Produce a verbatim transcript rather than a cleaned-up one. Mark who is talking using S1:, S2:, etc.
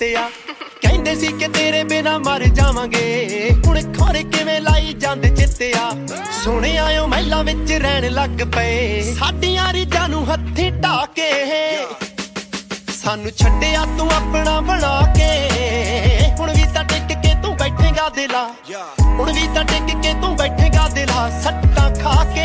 S1: ਜਿੱਤਿਆ ਕਹਿੰਦੇ ਸੀ ਕਿ ਤੇਰੇ ਬਿਨਾ ਮਰ ਜਾਵਾਂਗੇ ਹੁਣ ਖੋਰੇ ਕਿਵੇਂ ਲਾਈ ਜਾਂਦੇ ਜਿੱਤਿਆ ਸੋਹਣੇ ਆਇਓ ਮਹਿਲਾਂ ਵਿੱਚ ਰਹਿਣ ਲੱਗ ਪਏ ਸਾਡੀਆਂ ਰੀਝਾਂ ਨੂੰ ਹੱਥੀਂ ਢਾ ਕੇ ਸਾਨੂੰ ਛੱਡਿਆ ਤੂੰ ਆਪਣਾ ਬਣਾ ਕੇ ਹੁਣ ਵੀ ਤਾਂ ਟਿਕ ਕੇ ਤੂੰ ਬੈਠੇਗਾ ਦਿਲਾ ਹੁਣ ਵੀ ਤਾਂ ਟਿਕ ਕੇ ਤੂੰ ਬੈਠੇਗਾ ਦਿਲਾ ਸੱਟਾਂ ਖਾ ਕੇ